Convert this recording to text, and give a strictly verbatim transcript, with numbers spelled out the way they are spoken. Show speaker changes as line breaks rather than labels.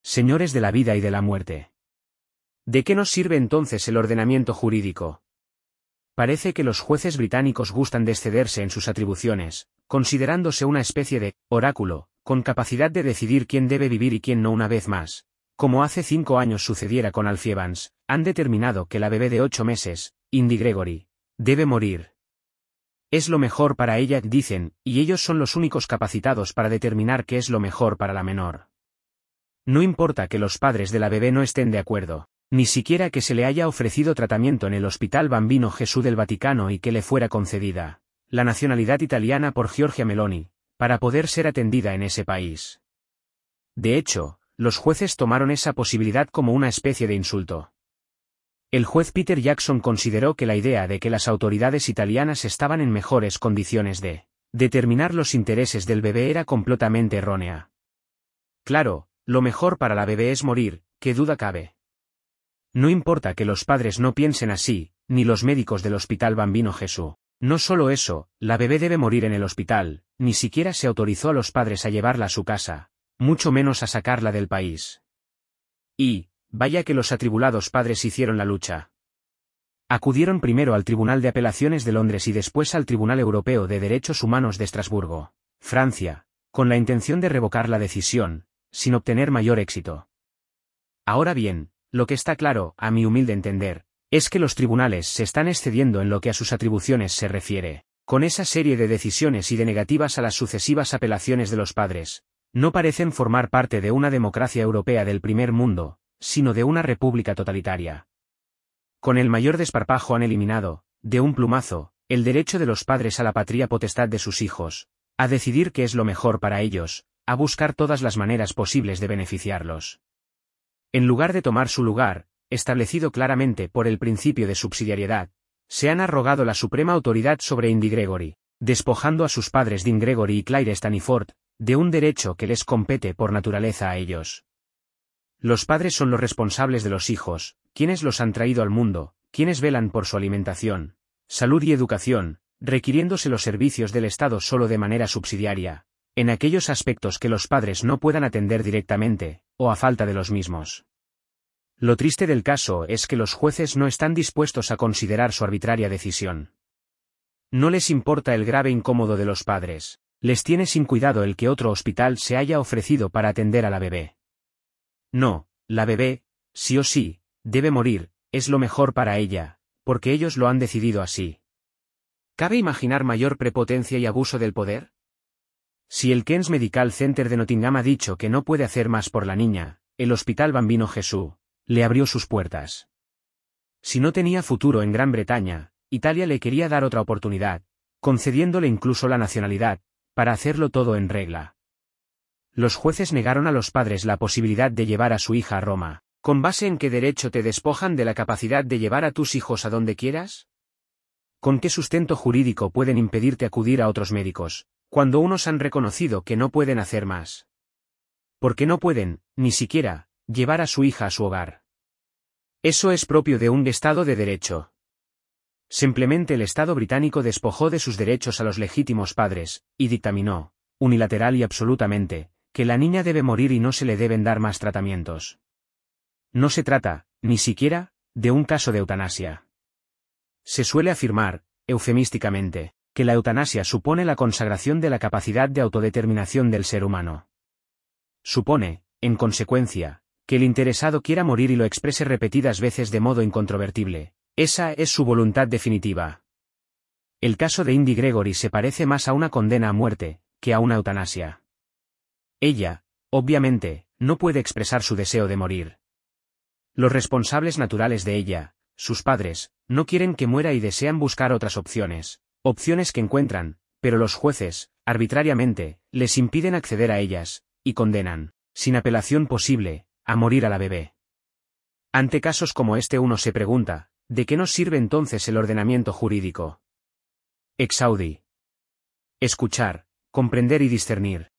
Señores de la vida y de la muerte. ¿De qué nos sirve entonces el ordenamiento jurídico? Parece que los jueces británicos gustan de excederse en sus atribuciones, considerándose una especie de oráculo, con capacidad de decidir quién debe vivir y quién no. Una vez más, como hace cinco años sucediera con Alfie Evans, han determinado que la bebé de ocho meses, Indi Gregory, debe morir. Es lo mejor para ella, dicen, y ellos son los únicos capacitados para determinar qué es lo mejor para la menor. No importa que los padres de la bebé no estén de acuerdo, ni siquiera que se le haya ofrecido tratamiento en el Hospital Bambino Gesù del Vaticano y que le fuera concedida la nacionalidad italiana por Giorgia Meloni, para poder ser atendida en ese país. De hecho, los jueces tomaron esa posibilidad como una especie de insulto. El juez Peter Jackson consideró que la idea de que las autoridades italianas estaban en mejores condiciones de determinar los intereses del bebé era completamente errónea. Claro, lo mejor para la bebé es morir, qué duda cabe. No importa que los padres no piensen así, ni los médicos del Hospital Bambino Gesù. No solo eso, la bebé debe morir en el hospital, ni siquiera se autorizó a los padres a llevarla a su casa, mucho menos a sacarla del país. Y, vaya que los atribulados padres hicieron la lucha. Acudieron primero al Tribunal de Apelaciones de Londres y después al Tribunal Europeo de Derechos Humanos de Estrasburgo, Francia, con la intención de revocar la decisión, sin obtener mayor éxito. Ahora bien, lo que está claro, a mi humilde entender, es que los tribunales se están excediendo en lo que a sus atribuciones se refiere. Con esa serie de decisiones y de negativas a las sucesivas apelaciones de los padres, no parecen formar parte de una democracia europea del primer mundo, sino de una república totalitaria. Con el mayor desparpajo han eliminado, de un plumazo, el derecho de los padres a la patria potestad de sus hijos, a decidir qué es lo mejor para ellos, a buscar todas las maneras posibles de beneficiarlos. En lugar de tomar su lugar, establecido claramente por el principio de subsidiariedad, se han arrogado la suprema autoridad sobre Indi Gregory, despojando a sus padres Dean Gregory y Claire Staniford, de un derecho que les compete por naturaleza a ellos. Los padres son los responsables de los hijos, quienes los han traído al mundo, quienes velan por su alimentación, salud y educación, requiriéndose los servicios del Estado solo de manera subsidiaria, en aquellos aspectos que los padres no puedan atender directamente, o a falta de los mismos. Lo triste del caso es que los jueces no están dispuestos a considerar su arbitraria decisión. No les importa el grave incómodo de los padres, les tiene sin cuidado el que otro hospital se haya ofrecido para atender a la bebé. No, la bebé, sí o sí, debe morir, es lo mejor para ella, porque ellos lo han decidido así. ¿Cabe imaginar mayor prepotencia y abuso del poder? Si el Kent's Medical Center de Nottingham ha dicho que no puede hacer más por la niña, el Hospital Bambino Gesù le abrió sus puertas. Si no tenía futuro en Gran Bretaña, Italia le quería dar otra oportunidad, concediéndole incluso la nacionalidad, para hacerlo todo en regla. Los jueces negaron a los padres la posibilidad de llevar a su hija a Roma. ¿Con base en qué derecho te despojan de la capacidad de llevar a tus hijos a donde quieras? ¿Con qué sustento jurídico pueden impedirte acudir a otros médicos, cuando unos han reconocido que no pueden hacer más? ¿Por qué no pueden, ni siquiera, llevar a su hija a su hogar? Eso es propio de un Estado de derecho. Simplemente el Estado británico despojó de sus derechos a los legítimos padres, y dictaminó, unilateral y absolutamente, que la niña debe morir y no se le deben dar más tratamientos. No se trata, ni siquiera, de un caso de eutanasia. Se suele afirmar, eufemísticamente, que la eutanasia supone la consagración de la capacidad de autodeterminación del ser humano. Supone, en consecuencia, que el interesado quiera morir y lo exprese repetidas veces de modo incontrovertible. Esa es su voluntad definitiva. El caso de Indi Gregory se parece más a una condena a muerte, que a una eutanasia. Ella, obviamente, no puede expresar su deseo de morir. Los responsables naturales de ella, sus padres, no quieren que muera y desean buscar otras opciones, opciones que encuentran, pero los jueces, arbitrariamente, les impiden acceder a ellas, y condenan, sin apelación posible, a morir a la bebé. Ante casos como este uno se pregunta, ¿de qué nos sirve entonces el ordenamiento jurídico? Ex audi. Escuchar, comprender y discernir.